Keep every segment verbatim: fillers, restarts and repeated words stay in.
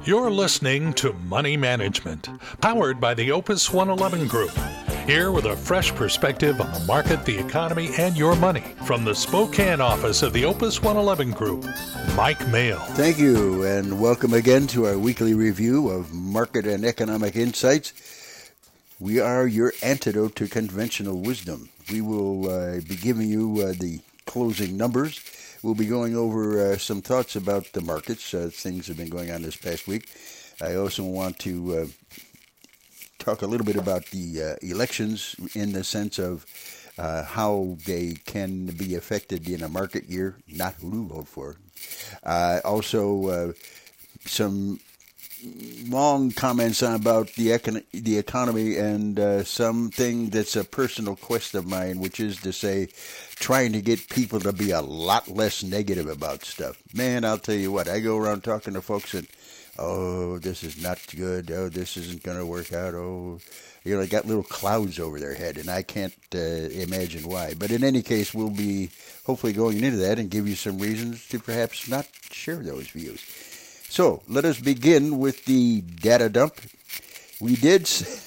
You're listening to Money Management, powered by the Opus one eleven Group. Here with a fresh perspective on the market, the economy, and your money. From the Spokane office of the Opus one eleven Group, Mike Mayo. Thank you, and welcome again to our weekly review of market and economic insights. We are your antidote to conventional wisdom. We will uh, be giving you uh, the closing numbers. We'll be going over uh, some thoughts about the markets. Uh, things have been going on this past week. I also want to uh, talk a little bit about the uh, elections in the sense of uh, how they can be affected in a market year, not who to vote for. Uh, also, uh, some long comments about the econ- the economy and uh, something that's a personal quest of mine, which is to say, trying to get people to be a lot less negative about stuff. Man, I'll tell you what, I go around talking to folks and, oh, this is not good. Oh, this isn't going to work out. Oh, you know, they got little clouds over their head, and I can't uh, imagine why. But in any case, we'll be hopefully going into that and give you some reasons to perhaps not share those views. So let us begin with the data dump. We did,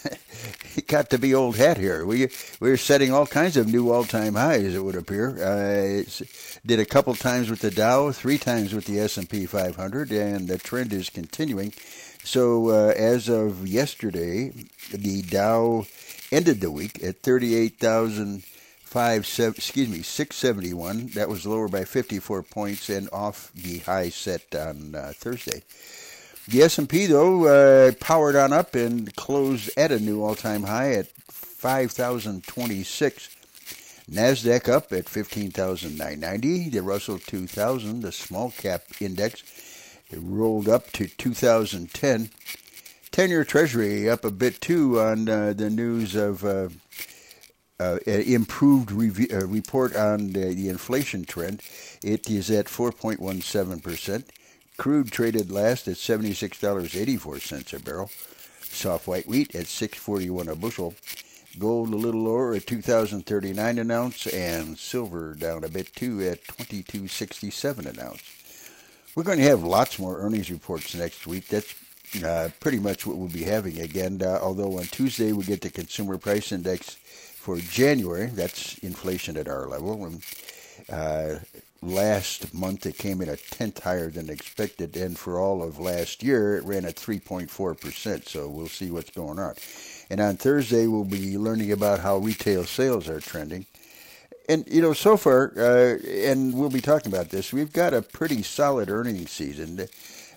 it got to be old hat here. We we're setting all kinds of new all-time highs, it would appear. Uh, did a couple times with the Dow, three times with the S and P five hundred, and the trend is continuing. So uh, as of yesterday, the Dow ended the week at thirty-eight thousand five seven, excuse me, six seventy-one. That was lower by fifty-four points and off the high set on uh, Thursday. The S and P, though, uh, powered on up and closed at a new all-time high at five thousand twenty-six. NASDAQ up at fifteen thousand nine hundred ninety. The Russell two thousand, the small cap index, it rolled up to two thousand ten. ten-year Treasury up a bit, too, on uh, the news of uh, uh, improved review, uh, report on the, the inflation trend. It is at four point one seven percent. Crude traded last at seventy-six dollars and eighty-four cents a barrel. Soft white wheat at six forty-one a bushel. Gold a little lower at two thousand thirty-nine an ounce, and silver down a bit too at twenty-two sixty-seven an ounce. We're going to have lots more earnings reports next week. That's uh, pretty much what we'll be having again. Uh, although on Tuesday we get the consumer price index for January. That's inflation at our level. And, uh, Last month, it came in a tenth higher than expected, and for all of last year, it ran at three point four percent, so we'll see what's going on. And on Thursday, we'll be learning about how retail sales are trending. And, you know, so far, uh, and we'll be talking about this, we've got a pretty solid earnings season.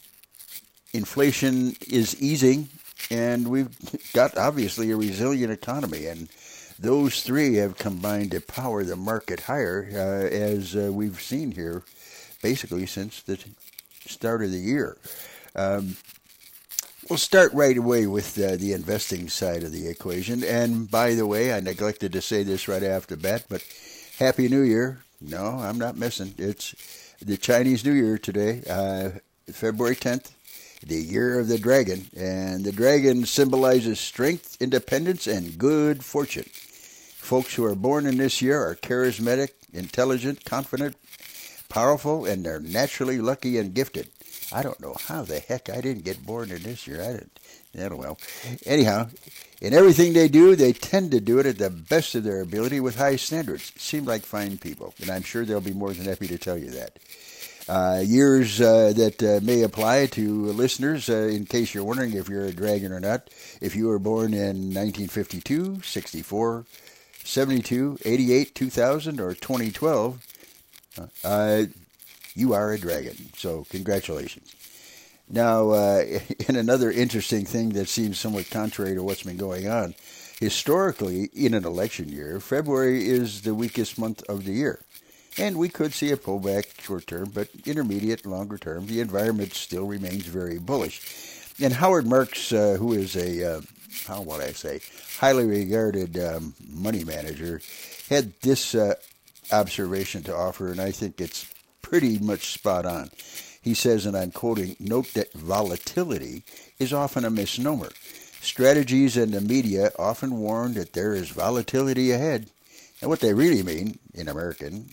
Inflation is easing, and we've got, obviously, a resilient economy, and those three have combined to power the market higher, uh, as uh, we've seen here, basically since the start of the year. Um, we'll start right away with uh, the investing side of the equation. And by the way, I neglected to say this right after the bat, but Happy New Year. No, I'm not missing. It's the Chinese New Year today, uh, February tenth. The year of the dragon, and the dragon symbolizes strength, independence, and good fortune. Folks who are born in this year are charismatic, intelligent, confident, powerful, and they're naturally lucky and gifted. I don't know how the heck I didn't get born in this year. I didn't. Yeah, well. Anyhow, in everything they do, they tend to do it at the best of their ability with high standards. Seem like fine people, and I'm sure they'll be more than happy to tell you that. Uh, years uh, that uh, may apply to listeners, uh, in case you're wondering if you're a dragon or not. If you were born in nineteen fifty-two, sixty-four, seventy-two, eighty-eight, two thousand, or twenty twelve, uh, you are a dragon. So congratulations. Now, uh, in another interesting thing that seems somewhat contrary to what's been going on, historically, in an election year, February is the weakest month of the year. And we could see a pullback short term, but intermediate, longer term, the environment still remains very bullish. And Howard Marks, uh, who is a, uh, how would I say, highly regarded um, money manager, had this uh, observation to offer, and I think it's pretty much spot on. He says, and I'm quoting, "Note that volatility is often a misnomer. Strategies and the media often warn that there is volatility ahead. And what they really mean, in American,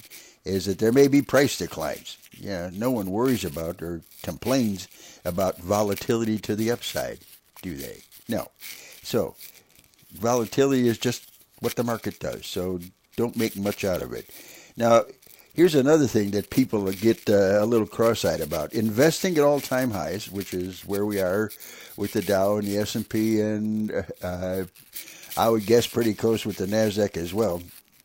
is that there may be price declines. Yeah, no one worries about or complains about volatility to the upside, do they? No. So, volatility is just what the market does, so don't make much out of it. Now, here's another thing that people get uh, a little cross-eyed about. Investing at all-time highs, which is where we are with the Dow and the S and P, and uh, I would guess pretty close with the NASDAQ as well.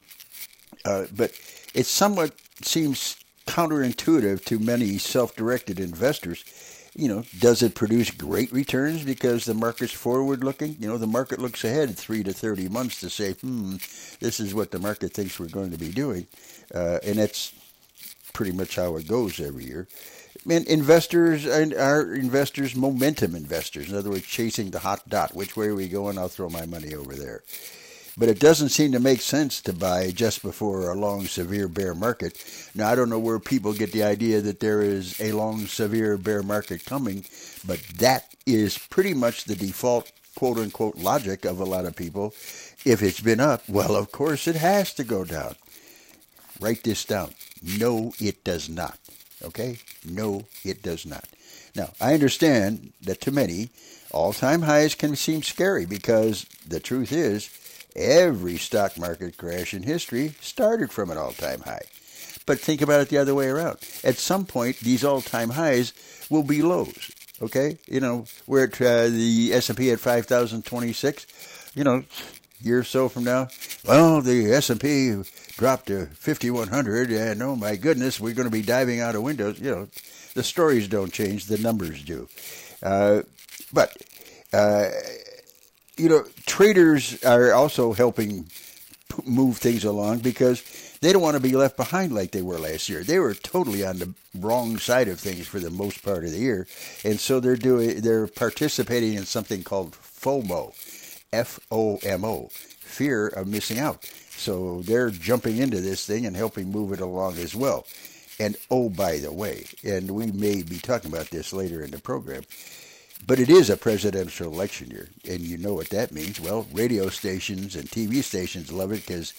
Uh, but it somewhat seems counterintuitive to many self-directed investors. You know, does it produce great returns because the market's forward-looking? You know, the market looks ahead three to thirty months to say, hmm, this is what the market thinks we're going to be doing. Uh, and that's pretty much how it goes every year. And investors are investors, momentum investors. In other words, chasing the hot dot. Which way are we going? I'll throw my money over there. But it doesn't seem to make sense to buy just before a long, severe bear market. Now, I don't know where people get the idea that there is a long, severe bear market coming, but that is pretty much the default, quote-unquote, logic of a lot of people. If it's been up, well, of course it has to go down. Write this down. No, it does not. Okay? No, it does not. Now, I understand that to many, all-time highs can seem scary because the truth is, every stock market crash in history started from an all-time high. But think about it the other way around. At some point, these all-time highs will be lows. Okay? You know, we're at uh, the S and P at five thousand twenty-six. You know, a year or so from now, well, the S and P dropped to fifty-one hundred, and oh my goodness, we're going to be diving out of windows. You know, the stories don't change, the numbers do. Uh, but, uh, you know, traders are also helping move things along because they don't want to be left behind like they were last year. They were totally on the wrong side of things for the most part of the year, and so they're doing they're participating in something called FOMO, F O M O, fear of missing out. So they're jumping into this thing and helping move it along as well. And oh, by the way, and we may be talking about this later in the program, but it is a presidential election year, and you know what that means. Well, radio stations and T V stations love it because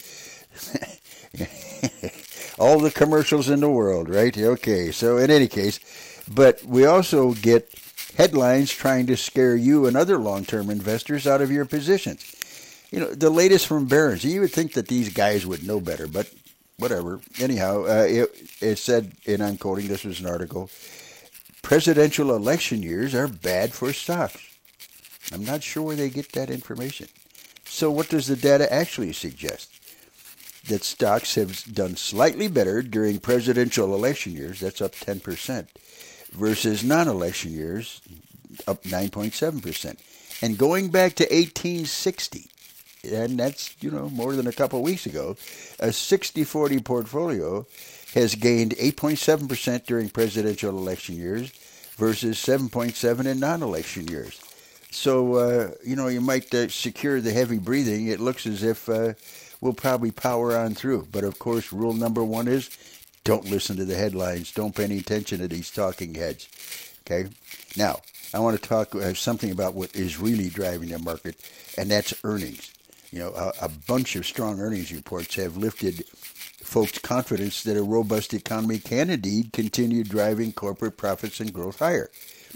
all the commercials in the world, right? Okay, so in any case, but we also get headlines trying to scare you and other long-term investors out of your positions. You know, the latest from Barron's, you would think that these guys would know better, but whatever. Anyhow, uh, it, it said, and I'm quoting, this was an article, presidential election years are bad for stocks. I'm not sure where they get that information. So what does the data actually suggest? That stocks have done slightly better during presidential election years, that's up ten percent, versus non-election years, up nine point seven percent. And going back to eighteen sixty, and that's, you know, more than a couple of weeks ago, a sixty forty portfolio has gained eight point seven percent during presidential election years versus seven point seven in non-election years. So, uh, you know, you might uh, secure the heavy breathing. It looks as if uh, we'll probably power on through. But, of course, rule number one is don't listen to the headlines. Don't pay any attention to these talking heads. Okay? Now, I want to talk uh, something about what is really driving the market, and that's earnings. You know, a, a bunch of strong earnings reports have lifted folks' confidence that a robust economy can indeed continue driving corporate profits and growth higher.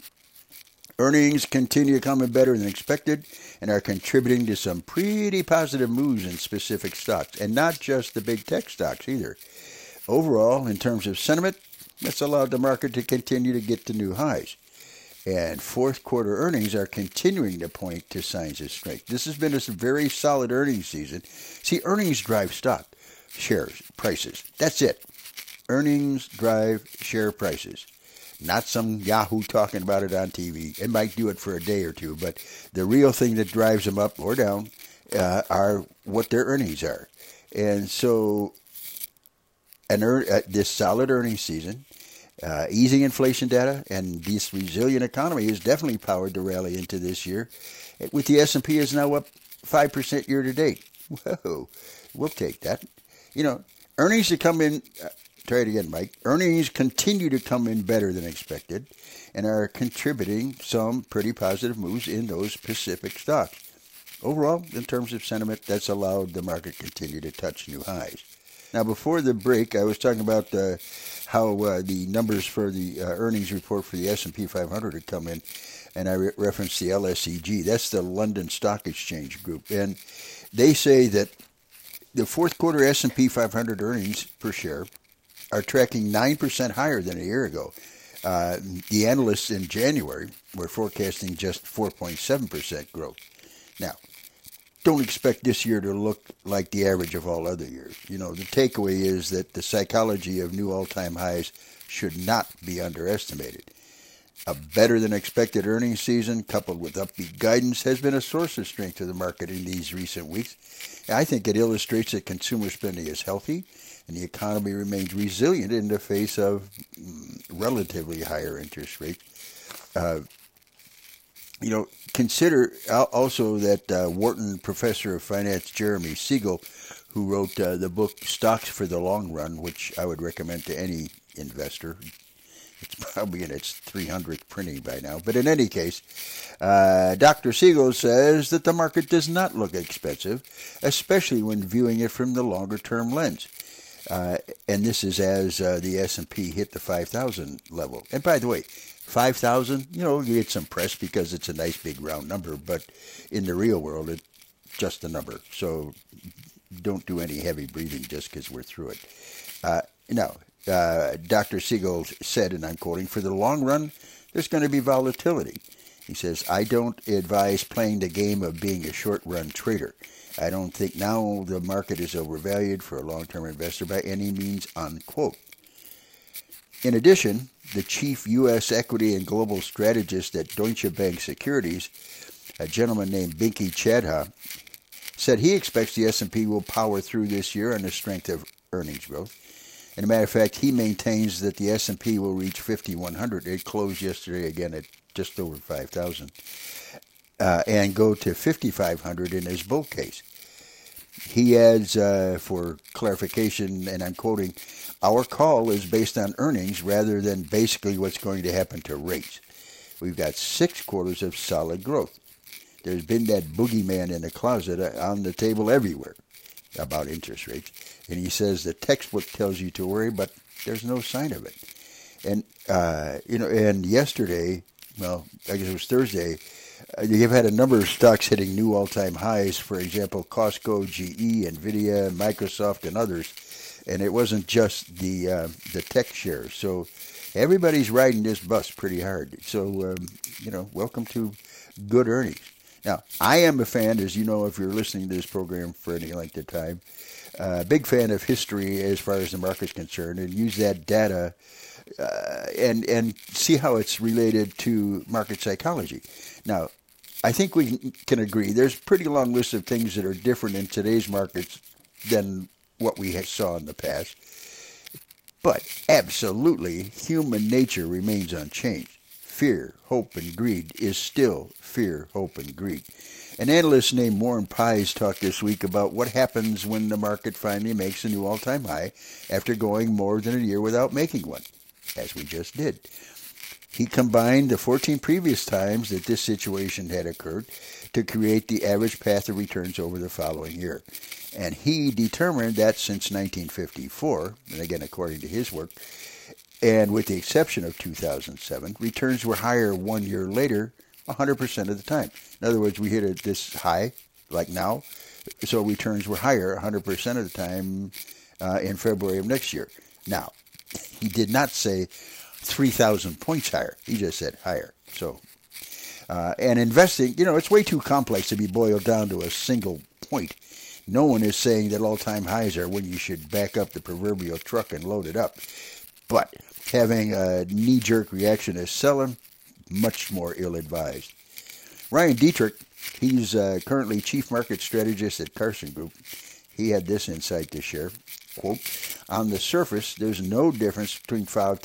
Earnings continue coming better than expected and are contributing to some pretty positive moves in specific stocks, and not just the big tech stocks either. Overall, in terms of sentiment, that's allowed the market to continue to get to new highs. And fourth quarter earnings are continuing to point to signs of strength. This has been a very solid earnings season. See, earnings drive stock, shares, prices. That's it. Earnings drive share prices. Not some Yahoo talking about it on T V. It might do it for a day or two, but the real thing that drives them up or down uh, are what their earnings are. And so an er- uh, this solid earnings season, Uh, easing inflation data, and this resilient economy is definitely powered the rally into this year. With the S and P is now up five percent year to date. Whoa, we'll take that. You know, earnings to come in, uh, try it again, Mike. Earnings continue to come in better than expected and are contributing some pretty positive moves in those specific stocks. Overall, in terms of sentiment, that's allowed the market to continue to touch new highs. Now, before the break, I was talking about uh, how uh, the numbers for the uh, earnings report for the S and P five hundred had come in, and I re- referenced the L S E G. That's the London Stock Exchange Group, and they say that the fourth quarter S and P five hundred earnings per share are tracking nine percent higher than a year ago. Uh, the analysts in January were forecasting just four point seven percent growth. Now, don't expect this year to look like the average of all other years. You know, the takeaway is that the psychology of new all-time highs should not be underestimated. A better-than-expected earnings season, coupled with upbeat guidance, has been a source of strength to the market in these recent weeks. I think it illustrates that consumer spending is healthy and the economy remains resilient in the face of mm, relatively higher interest rates. Uh, you know, consider also that uh, Wharton professor of finance Jeremy Siegel, who wrote uh, the book Stocks for the Long Run, which I would recommend to any investor. It's probably in its three hundredth printing by now. But in any case, uh, Doctor Siegel says that the market does not look expensive, especially when viewing it from the longer-term lens. Uh, and this is as uh, the S and P hit the five thousand level. And by the way, five thousand, you know, you get some press because it's a nice big round number, but in the real world, it's just a number. So don't do any heavy breathing just because we're through it. Uh, now, uh, Doctor Siegel said, and I'm quoting, "For the long run, there's going to be volatility." He says, "I don't advise playing the game of being a short-run trader. I don't think now the market is overvalued for a long-term investor by any means," unquote. In addition, the chief U S equity and global strategist at Deutsche Bank Securities, a gentleman named Binky Chadha, said he expects the S and P will power through this year on the strength of earnings growth. As a matter of fact, he maintains that the S and P will reach fifty-one hundred. It closed yesterday again at just over five thousand. Uh, and go to fifty-five hundred in his bull case. He adds, uh, for clarification, and I'm quoting, "Our call is based on earnings rather than basically what's going to happen to rates. We've got six quarters of solid growth. There's been that boogeyman in the closet on the table everywhere about interest rates." And he says the textbook tells you to worry, but there's no sign of it. And, uh, you know, and yesterday, well, I guess it was Thursday, you've had a number of stocks hitting new all-time highs, for example, Costco, G E, NVIDIA, Microsoft, and others. And it wasn't just the uh, the tech shares. So everybody's riding this bus pretty hard. So, um, you know, welcome to good earnings. Now, I am a fan, as you know if you're listening to this program for any length of time, a uh, big fan of history as far as the market's concerned, and use that data uh, and and see how it's related to market psychology. Now, I think we can agree there's a pretty long list of things that are different in today's markets than what we saw in the past. But absolutely, human nature remains unchanged. Fear, hope, and greed is still fear, hope, and greed. An analyst named Warren Pies talked this week about what happens when the market finally makes a new all-time high after going more than a year without making one, as we just did. He combined the fourteen previous times that this situation had occurred to create the average path of returns over the following year. And he determined that since nineteen fifty-four, and again according to his work, and with the exception of two thousand seven, returns were higher one year later one hundred percent of the time. In other words, we hit it this high, like now, so returns were higher one hundred percent of the time uh, in February of next year. Now, he did not say three thousand points higher. He just said higher. So, uh, and investing, you know, it's way too complex to be boiled down to a single point. No one is saying that all-time highs are when you should back up the proverbial truck and load it up. But having a knee-jerk reaction is selling, much more ill-advised. Ryan Dietrich, he's uh, currently chief market strategist at Carson Group. He had this insight to share. Quote, "On the surface, there's no difference between five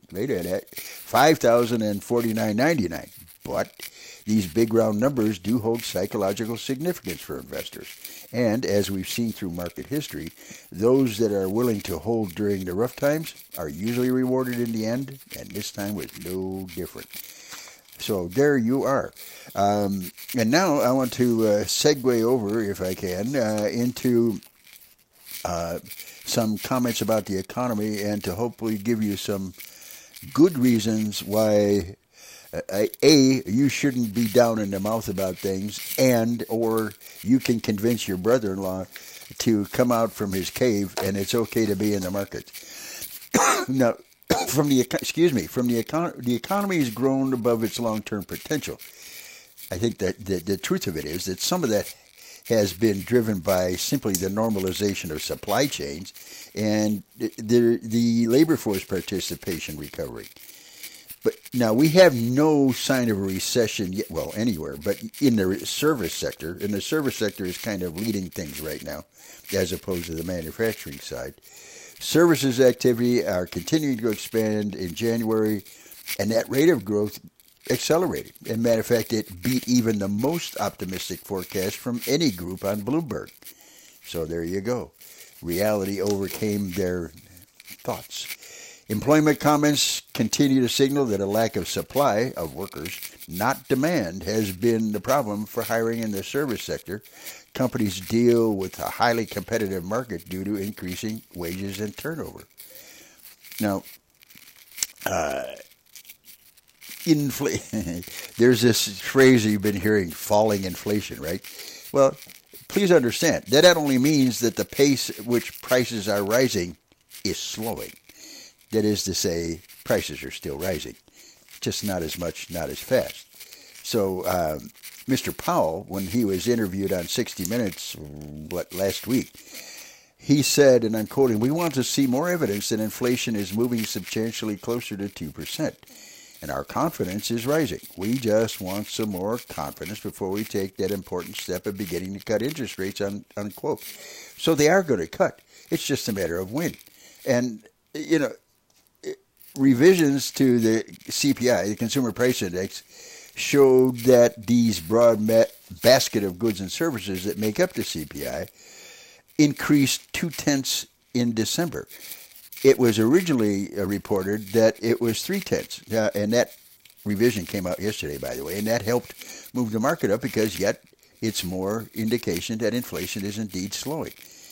thousand and forty-nine ninety-nine, but these big round numbers do hold psychological significance for investors. And as we've seen through market history, those that are willing to hold during the rough times are usually rewarded in the end, and this time was no different." So there you are. Um, and now I want to uh, segue over, if I can, uh, into uh, some comments about the economy and to hopefully give you some good reasons why, uh, A, you shouldn't be down in the mouth about things, and or you can convince your brother-in-law to come out from his cave and it's okay to be in the market. Now, from the excuse me, from the econ- the economy has grown above its long-term potential. I think that the, the truth of it is that some of that has been driven by simply the normalization of supply chains and the, the, the labor force participation recovery. But now we have no sign of a recession yet, well, anywhere, but in the service sector, and the service sector is kind of leading things right now, as opposed to the manufacturing side. Services activity are continuing to expand in January, and that rate of growth accelerated. As a matter of fact, it beat even the most optimistic forecast from any group on Bloomberg. So there you go. Reality overcame their thoughts. Employment comments continue to signal that a lack of supply of workers, not demand, has been the problem for hiring in the service sector. Companies deal with a highly competitive market due to increasing wages and turnover. Now, uh, infl- there's this phrase you've been hearing, falling inflation, right? Well, please understand that that only means that the pace at which prices are rising is slowing. That is to say, prices are still rising, just not as much, not as fast. So um, Mister Powell, when he was interviewed on sixty minutes what, last week, he said, and I'm quoting, "We want to see more evidence that inflation is moving substantially closer to two percent. And our confidence is rising. We just want some more confidence before we take that important step of beginning to cut interest rates," un, unquote. So they are going to cut. It's just a matter of when. And, you know, revisions to the C P I, the Consumer Price Index, showed that these broad basket of goods and services that make up the C P I increased two-tenths in December. It was originally reported that it was three-tenths, uh, and that revision came out yesterday, by the way, and that helped move the market up because yet it's more indication that inflation is indeed slowing.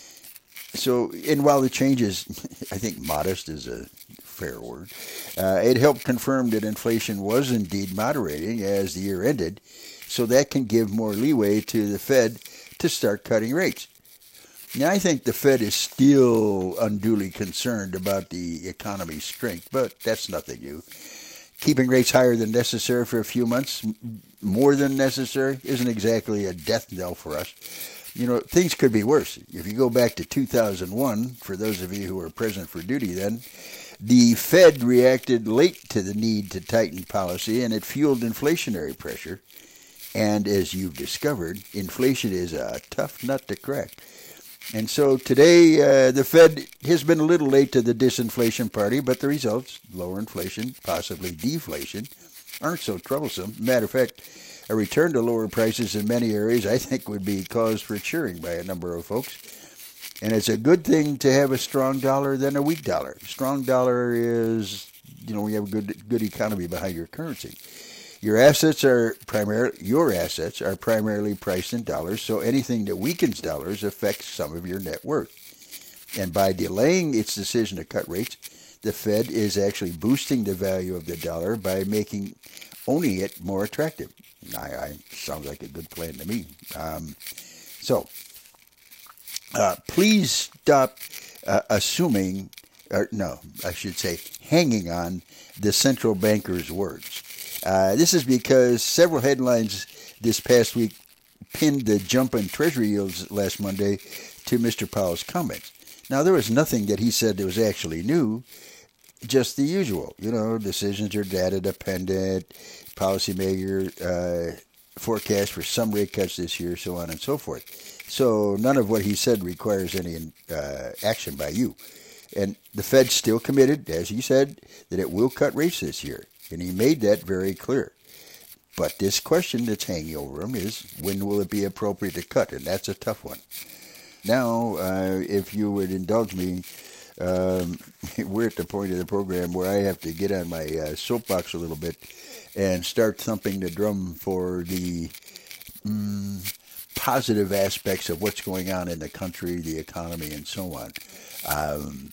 So, and while the change is, I think modest is a fair word, uh, it helped confirm that inflation was indeed moderating as the year ended, so that can give more leeway to the Fed to start cutting rates. Now, I think the Fed is still unduly concerned about the economy's strength, but that's nothing new. Keeping rates higher than necessary for a few months, more than necessary, isn't exactly a death knell for us. You know, things could be worse. If you go back to two thousand one, for those of you who were present for duty then, the Fed reacted late to the need to tighten policy, and it fueled inflationary pressure. And as you've discovered, inflation is a tough nut to crack. And so today, uh, the Fed has been a little late to the disinflation party, but the results, lower inflation, possibly deflation, aren't so troublesome. Matter of fact, a return to lower prices in many areas, I think, would be cause for cheering by a number of folks. And it's a good thing to have a strong dollar than a weak dollar. Strong dollar is, you know, when you have a good good economy behind your currency. Your assets are primarily your assets are primarily priced in dollars, so anything that weakens dollars affects some of your net worth. And by delaying its decision to cut rates, the Fed is actually boosting the value of the dollar by making owning it more attractive. I, I sounds like a good plan to me. Um, so, uh, please stop uh, assuming, or no, I should say, hanging on the central banker's words. Uh, this is because several headlines this past week pinned the jump in Treasury yields last Monday to Mister Powell's comments. Now, there was nothing that he said that was actually new, just the usual. You know, decisions are data dependent, policymaker uh, forecast for some rate cuts this year, so on and so forth. So none of what he said requires any uh, action by you. And the Fed's still committed, as he said, that it will cut rates this year. And he made that very clear. But this question that's hanging over him is, when will it be appropriate to cut? And that's a tough one. Now, uh, if you would indulge me, um, we're at the point of the program where I have to get on my uh, soapbox a little bit and start thumping the drum for the um, positive aspects of what's going on in the country, the economy, and so on. Um,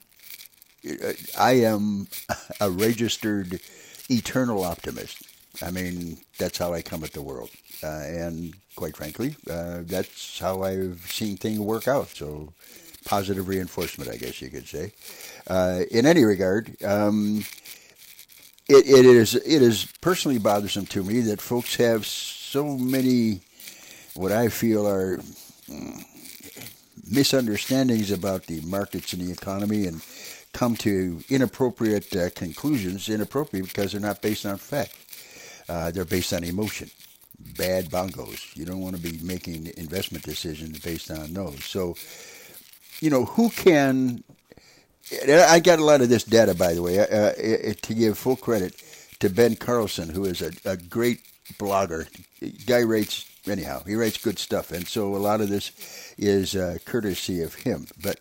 I am a registered eternal optimist. I mean, that's how I come at the world. Uh, and quite frankly, uh, that's how I've seen things work out. So positive reinforcement, I guess you could say. Uh, in any regard, um, it, it is it is personally bothersome to me that folks have so many what I feel are mm, misunderstandings about the markets and the economy and come to inappropriate uh, conclusions, inappropriate because they're not based on fact. Uh, they're based on emotion. Bad bongos. You don't want to be making investment decisions based on those. So, you know, who can... I got a lot of this data, by the way, uh, to give full credit to Ben Carlson, who is a, a great blogger. Guy writes, anyhow, he writes good stuff. And so a lot of this is uh, courtesy of him. But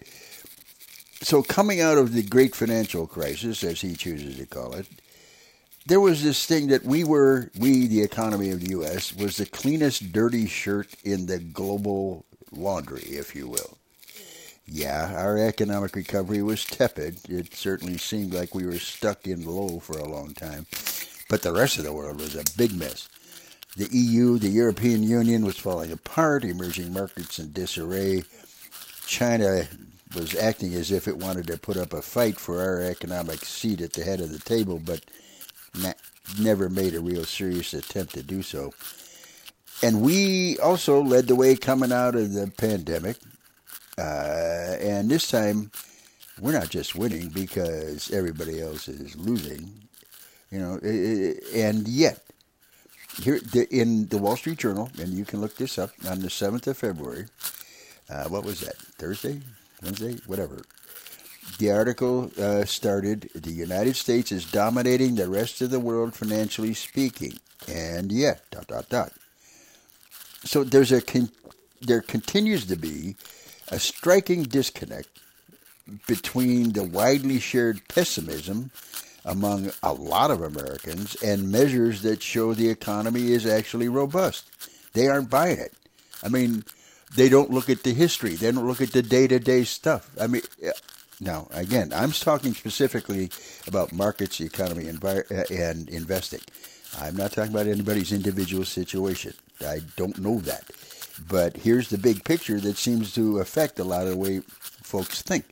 so coming out of the great financial crisis, as he chooses to call it, there was this thing that we were, we, the economy of the U S, was the cleanest dirty shirt in the global laundry, if you will. Yeah, our economic recovery was tepid. It certainly seemed like we were stuck in low for a long time. But the rest of the world was a big mess. The E U, the European Union, was falling apart, emerging markets in disarray. China was acting as if it wanted to put up a fight for our economic seat at the head of the table, but never made a real serious attempt to do so. And we also led the way coming out of the pandemic. Uh, and this time, we're not just winning because everybody else is losing, you know. And yet, here in the Wall Street Journal, and you can look this up, on the seventh of February, uh, what was that, Thursday, Wednesday, whatever. The article uh, started, the United States is dominating the rest of the world financially speaking, and yet, dot, dot, dot. So there's a con- there continues to be a striking disconnect between the widely shared pessimism among a lot of Americans and measures that show the economy is actually robust. They aren't buying it. I mean, they don't look at the history. They don't look at the day-to-day stuff. I mean, now, again, I'm talking specifically about markets, the economy, and, and investing. I'm not talking about anybody's individual situation. I don't know that. But here's the big picture that seems to affect a lot of the way folks think.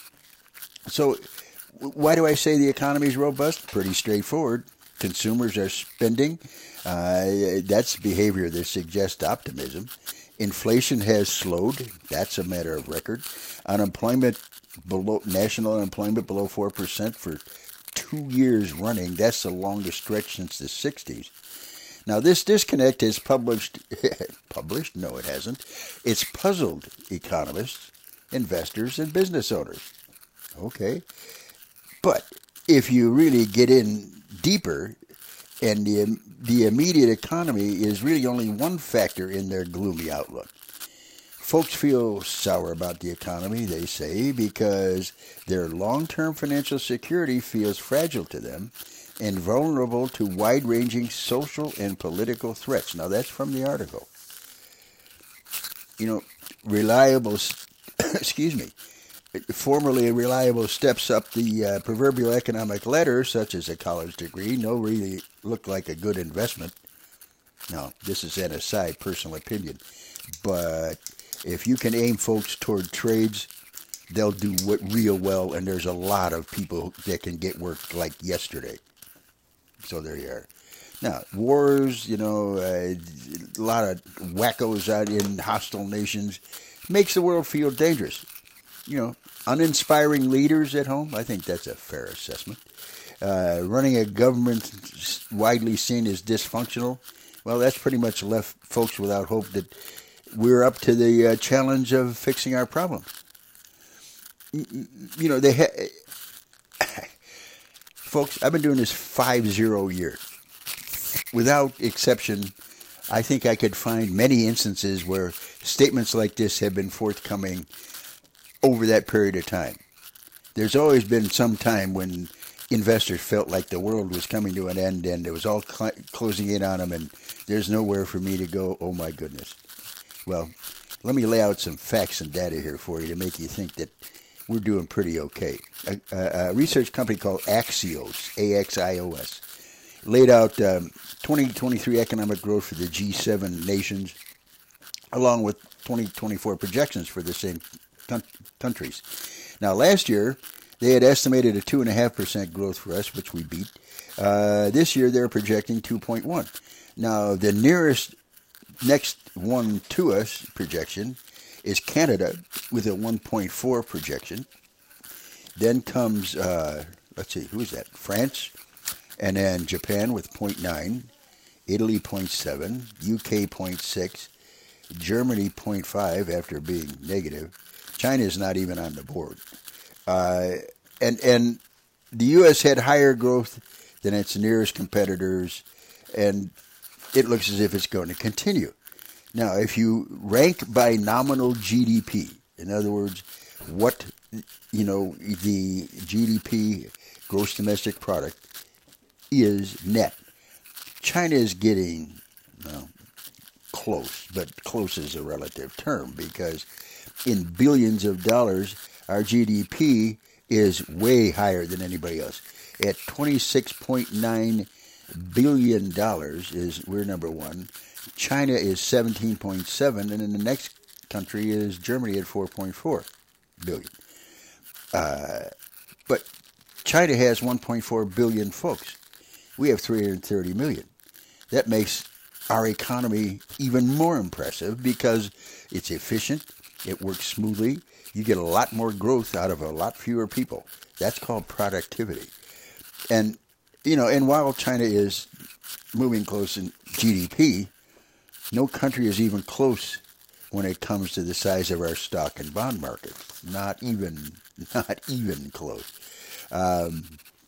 So why do I say the economy is robust? Pretty straightforward. Consumers are spending. Uh, that's behavior that suggests optimism. Inflation has slowed. That's a matter of record. Unemployment below national unemployment below four percent for two years running. That's the longest stretch since the sixties. Now, this disconnect is published, published? No, it hasn't. It's puzzled economists, investors, and business owners. Okay. But if you really get in deeper, and the, the immediate economy is really only one factor in their gloomy outlook. Folks feel sour about the economy, they say, because their long-term financial security feels fragile to them and vulnerable to wide-ranging social and political threats. Now, that's from the article. You know, reliable, excuse me, formerly reliable steps up the uh, proverbial economic ladder, such as a college degree, no really look like a good investment. Now, this is an aside, personal opinion. But if you can aim folks toward trades, they'll do what real well, and there's a lot of people that can get work like yesterday. So there you are. Now, wars, you know, uh, a lot of wackos out in hostile nations makes the world feel dangerous. You know, uninspiring leaders at home, I think that's a fair assessment. Uh, running a government widely seen as dysfunctional, well, that's pretty much left folks without hope that we're up to the uh, challenge of fixing our problems. You know, they ha- folks, I've been doing this five zero years. Without exception, I think I could find many instances where statements like this have been forthcoming over that period of time. There's always been some time when investors felt like the world was coming to an end and it was all cl- closing in on them and there's nowhere for me to go. Oh, my goodness. Well, let me lay out some facts and data here for you to make you think that we're doing pretty okay. A, a, a research company called Axios, A X I O S, laid out um, twenty twenty-three economic growth for the G seven nations, along with twenty twenty-four projections for the same con- countries. Now, last year, they had estimated a two point five percent growth for us, which we beat. Uh, this year, they're projecting two point one. Now, the nearest next one to us projection is Canada with a one point four projection. Then comes, uh, let's see, who is that? France. And then Japan with zero point nine, Italy zero point seven, U K zero point six, Germany zero point five after being negative. China is not even on the board. Uh, and and the U S had higher growth than its nearest competitors, and it looks as if it's going to continue. Now, if you rank by nominal G D P, in other words, what, you know, the G D P, gross domestic product, is net, China is getting, well, close, but close is a relative term because in billions of dollars, our G D P is way higher than anybody else. At twenty-six point nine billion dollars is we're number one. China is seventeen point seven, and then the next country is Germany at four point four billion. Uh, but China has one point four billion folks. We have three hundred thirty million. That makes our economy even more impressive because it's efficient, it works smoothly, you get a lot more growth out of a lot fewer people. That's called productivity. And, you know, and while China is moving close in G D P, no country is even close when it comes to the size of our stock and bond markets. Not even, not even close. Um,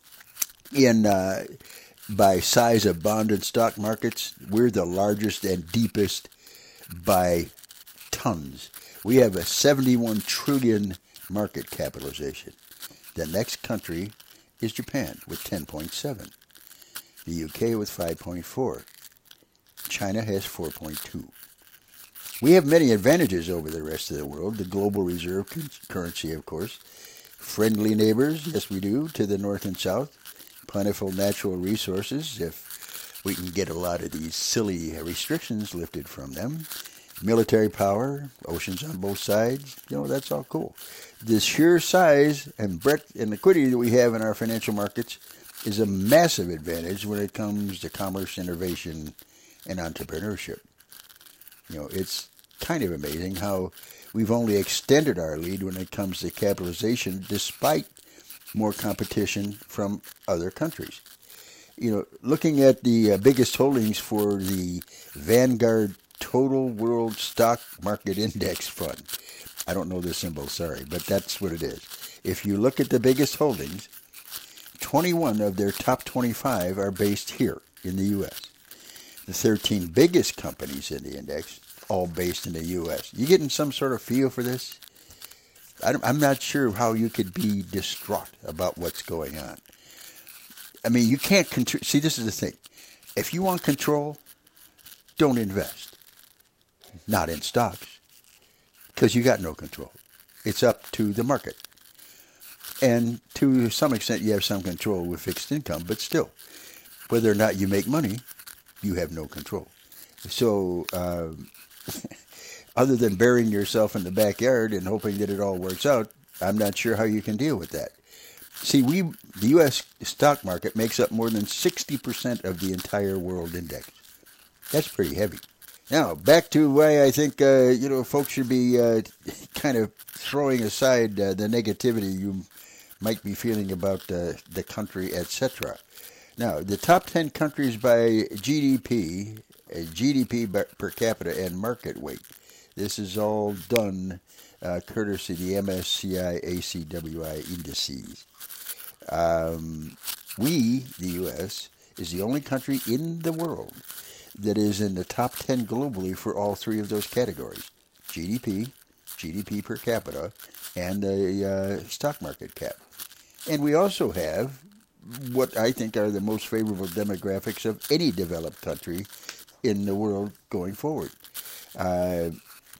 in uh, by size of bond and stock markets, we're the largest and deepest by tons. We have a seventy-one trillion market capitalization. The next country is Japan with ten point seven. The U K with five point four. China has four point two. We have many advantages over the rest of the world. The global reserve currency, of course. Friendly neighbors, yes we do, to the north and south. Plentiful natural resources, if we can get a lot of these silly restrictions lifted from them. Military power, oceans on both sides, you know, that's all cool. The sheer size and breadth and liquidity that we have in our financial markets is a massive advantage when it comes to commerce, innovation, and entrepreneurship. You know, it's kind of amazing how we've only extended our lead when it comes to capitalization despite more competition from other countries. You know, looking at the uh, biggest holdings for the Vanguard Total World Stock Market Index Fund. I don't know the symbol, sorry, but that's what it is. If you look at the biggest holdings, twenty-one of their top twenty-five are based here in the U S. The thirteen biggest companies in the index, all based in the U S. You getting some sort of feel for this? I don't, I'm not sure how you could be distraught about what's going on. I mean, you can't control. See, this is the thing. If you want control, don't invest. Not in stocks, because you got no control. It's up to the market. And to some extent, you have some control with fixed income, but still, whether or not you make money, you have no control. So, um, other than burying yourself in the backyard and hoping that it all works out, I'm not sure how you can deal with that. See, we the U S stock market makes up more than sixty percent of the entire world index. That's pretty heavy. Now, back to why I think, uh, you know, folks should be uh, kind of throwing aside uh, the negativity you might be feeling about uh, the country, et cetera. Now, the top ten countries by G D P, uh, G D P per capita and market weight. This is all done uh, courtesy of the M S C I A C W I indices. Um, we, the U S, is the only country in the world that is in the top ten globally for all three of those categories. G D P, G D P per capita, and a uh, stock market cap. And we also have what I think are the most favorable demographics of any developed country in the world going forward. Uh,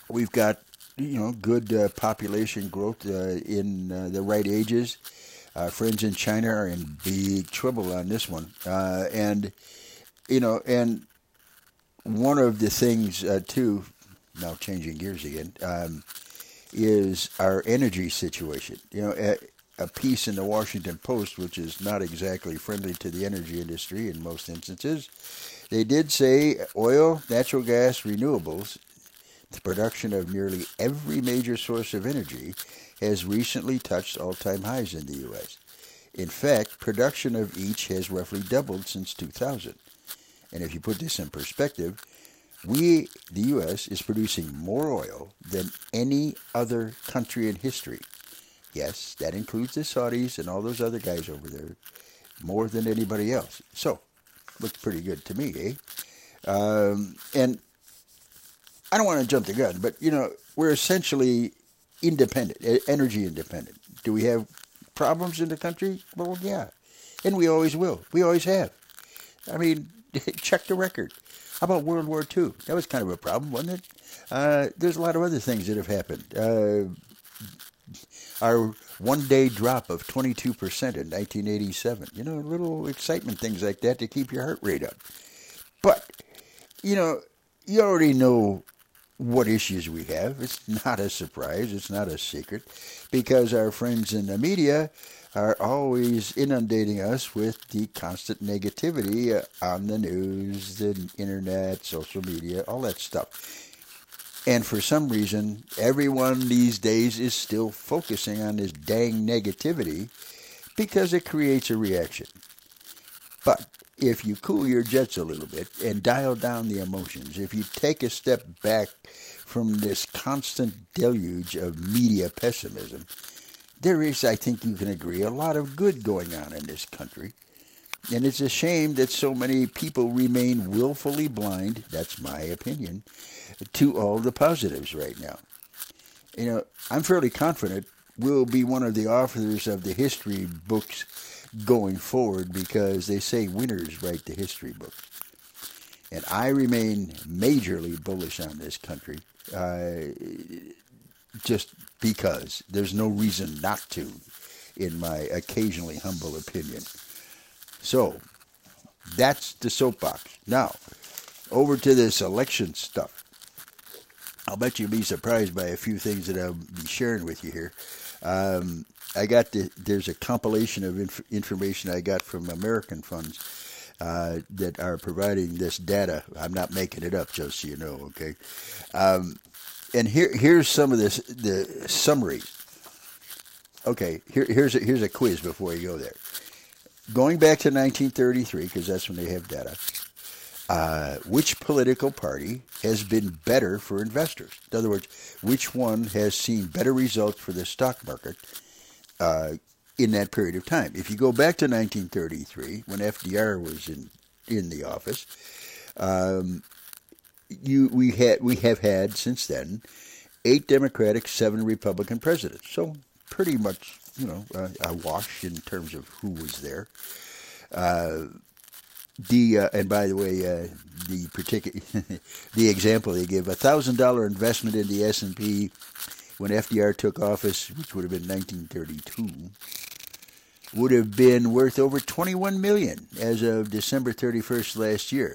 we've got, you know, good uh, population growth uh, in uh, the right ages. Our friends in China are in big trouble on this one. Uh, and, you know, and one of the things, uh, too, now changing gears again, um, is our energy situation. You know, a, a piece in the Washington Post, which is not exactly friendly to the energy industry in most instances, they did say oil, natural gas, renewables, the production of nearly every major source of energy has recently touched all-time highs in the U S. In fact, production of each has roughly doubled since two thousand. And if you put this in perspective, we, the U S, is producing more oil than any other country in history. Yes, that includes the Saudis and all those other guys over there, more than anybody else. So, looks pretty good to me, eh? Um, and I don't want to jump the gun, but, you know, we're essentially independent, energy independent. Do we have problems in the country? Well, yeah. And we always will. We always have. I mean, check the record. How about World War Two? That was kind of a problem, wasn't it? Uh, there's a lot of other things that have happened. Uh, our one-day drop of twenty-two percent in nineteen eighty-seven. You know, little excitement things like that to keep your heart rate up. But, you know, you already know what issues we have. It's not a surprise. It's not a secret, because our friends in the media are always inundating us with the constant negativity on the news, the internet, social media, all that stuff. And for some reason, everyone these days is still focusing on this dang negativity because it creates a reaction. But if you cool your jets a little bit and dial down the emotions, if you take a step back from this constant deluge of media pessimism, there is, I think you can agree, a lot of good going on in this country. And it's a shame that so many people remain willfully blind, that's my opinion, to all the positives right now. You know, I'm fairly confident we'll be one of the authors of the history books going forward, because they say winners write the history books. And I remain majorly bullish on this country, uh, just because there's no reason not to, in my occasionally humble opinion. So, that's the soapbox. Now, over to this election stuff. I'll bet you'll be surprised by a few things that I'll be sharing with you here. Um, I got the, there's a compilation of inf- information I got from American funds uh, that are providing this data. I'm not making it up, just so you know, okay? Um, and here here's some of this the summary. Okay, here, here's a, here's a quiz before you go there. Going back to nineteen thirty-three, because that's when they have data, uh, which political party has been better for investors? In other words, which one has seen better results for the stock market uh, in that period of time? If you go back to nineteen thirty-three, when F D R was in in the office, um, you we had we have had since then eight Democratic, seven Republican presidents. So pretty much, you know, uh, a wash in terms of who was there. Uh, the uh, and by the way, uh, the particular the example they give: a thousand dollar investment in the S and P when F D R took office, which would have been nineteen thirty-two, would have been worth over twenty-one million as of December thirty-first last year.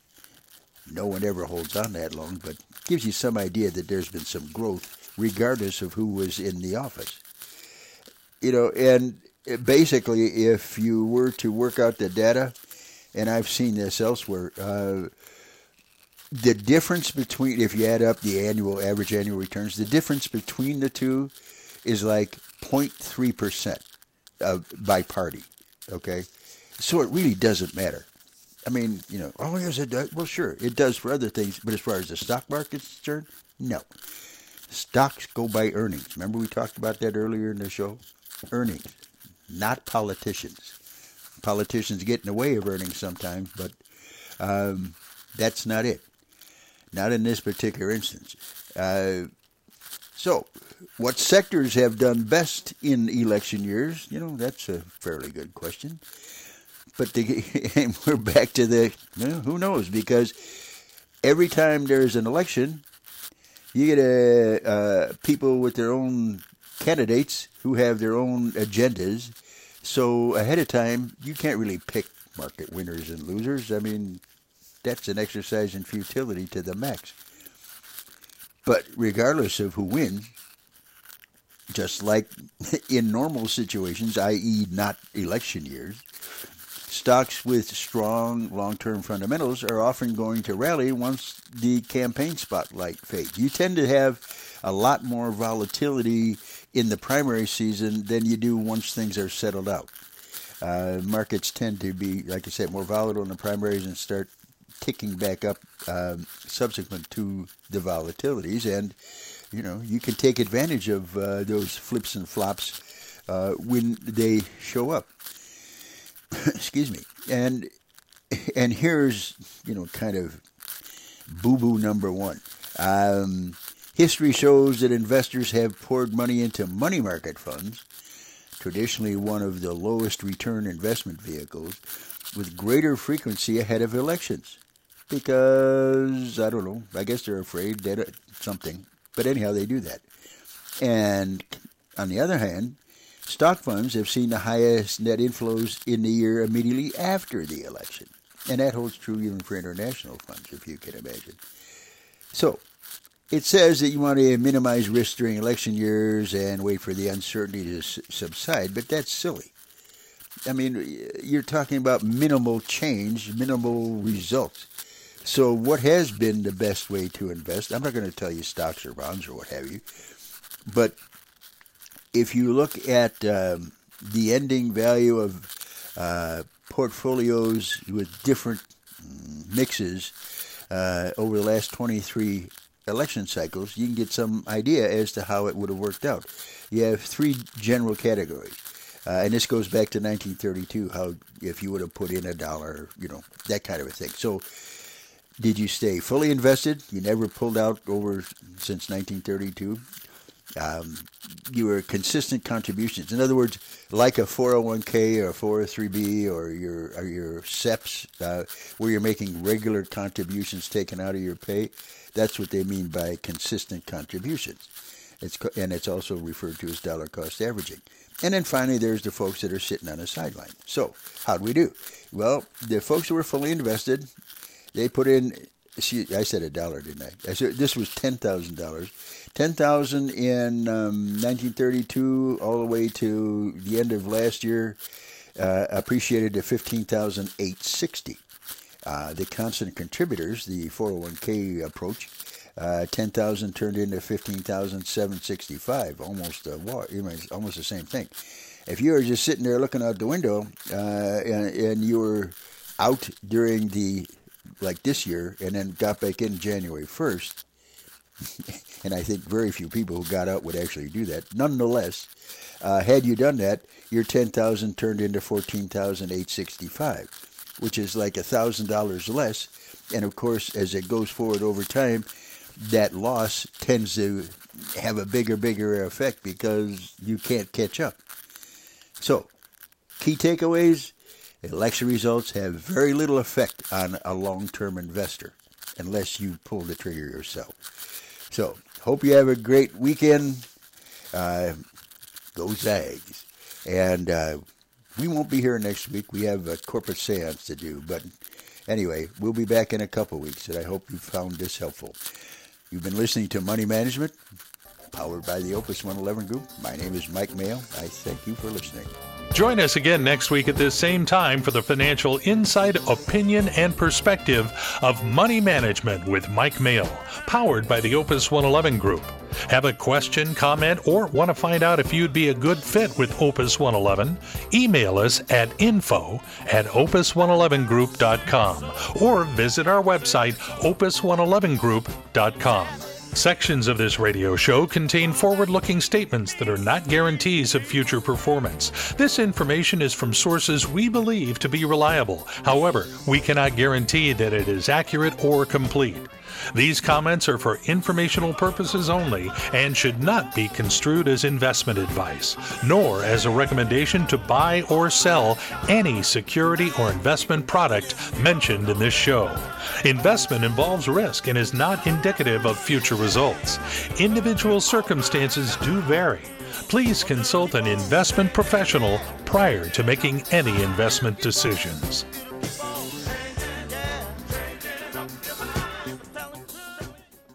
No one ever holds on that long, but gives you some idea that there's been some growth, regardless of who was in the office. You know, and basically, if you were to work out the data, and I've seen this elsewhere, uh, the difference between, if you add up the annual, average annual returns, the difference between the two is like zero point three percent of, by party, okay? So it really doesn't matter. I mean, you know, oh, yes, it does. Well, sure, it does for other things, but as far as the stock market's concerned, no. Stocks go by earnings. Remember we talked about that earlier in the show? Earnings, not politicians. Politicians get in the way of earnings sometimes, but um, that's not it. Not in this particular instance. Uh, so, what sectors have done best in election years? You know, that's a fairly good question. But the, and we're back to the, you know, who knows? Because every time there's an election, You get uh, uh, people with their own candidates who have their own agendas. So ahead of time, you can't really pick market winners and losers. I mean, that's an exercise in futility to the max. But regardless of who wins, just like in normal situations, that is not election years, stocks with strong long-term fundamentals are often going to rally once the campaign spotlight fades. You tend to have a lot more volatility in the primary season than you do once things are settled out. Uh, markets tend to be, like I said, more volatile in the primaries and start ticking back up um, subsequent to the volatilities. And, you know, you can take advantage of uh, those flips and flops uh, when they show up. Excuse me. And and here's, you know, kind of boo-boo number one. Um, history shows that investors have poured money into money market funds, traditionally one of the lowest return investment vehicles, with greater frequency ahead of elections. Because, I don't know, I guess they're afraid that something. But anyhow, they do that. And on the other hand, stock funds have seen the highest net inflows in the year immediately after the election. And that holds true even for international funds, if you can imagine. So, it says that you want to minimize risk during election years and wait for the uncertainty to s- subside, but that's silly. I mean, you're talking about minimal change, minimal results. So what has been the best way to invest? I'm not going to tell you stocks or bonds or what have you, but if you look at um, the ending value of uh, portfolios with different mixes uh, over the last twenty-three election cycles, you can get some idea as to how it would have worked out. You have three general categories. Uh, and this goes back to nineteen thirty-two, how if you would have put in a dollar, you know, that kind of a thing. So did you stay fully invested? You never pulled out over since nineteen thirty-two. Um, you were consistent contributions. In other words, like a four oh one k or a four oh three b or your or your S E Ps, uh, where you're making regular contributions taken out of your pay. That's what they mean by consistent contributions. It's and it's also referred to as dollar cost averaging. And then finally, there's the folks that are sitting on the sideline. So how do we do? Well, the folks who were fully invested, they put in. See, I said a dollar, didn't I? I said this was ten thousand dollars. Ten thousand in um, nineteen thirty-two, all the way to the end of last year, uh, appreciated to fifteen thousand eight hundred sixty. Uh, the constant contributors, the four oh one k approach, uh, ten thousand turned into fifteen thousand seven hundred sixty-five. Almost a war, almost the same thing. If you were just sitting there looking out the window uh, and, and you were out during the like this year, and then got back in January first, and I think very few people who got out would actually do that. Nonetheless, uh, had you done that, your ten thousand turned into fourteen thousand eight hundred sixty-five, which is like one thousand dollars less. And of course, as it goes forward over time, that loss tends to have a bigger, bigger effect because you can't catch up. So, key takeaways. Election results have very little effect on a long-term investor unless you pull the trigger yourself. So, hope you have a great weekend. Uh, go Zags. And uh, we won't be here next week. We have a corporate seance to do. But anyway, we'll be back in a couple weeks, and I hope you found this helpful. You've been listening to Money Management, powered by the Opus one eleven Group. My name is Mike Mayo. I thank you for listening. Join us again next week at this same time for the financial insight, opinion, and perspective of Money Management with Mike Mayo, powered by the Opus one eleven Group. Have a question, comment, or want to find out if you'd be a good fit with Opus one eleven? Email us at info at opus one eleven group dot com or visit our website opus one eleven group dot com. Sections of this radio show contain forward-looking statements that are not guarantees of future performance. This information is from sources we believe to be reliable. However, we cannot guarantee that it is accurate or complete. These comments are for informational purposes only and should not be construed as investment advice, nor as a recommendation to buy or sell any security or investment product mentioned in this show. Investment involves risk and is not indicative of future results. Individual circumstances do vary. Please consult an investment professional prior to making any investment decisions.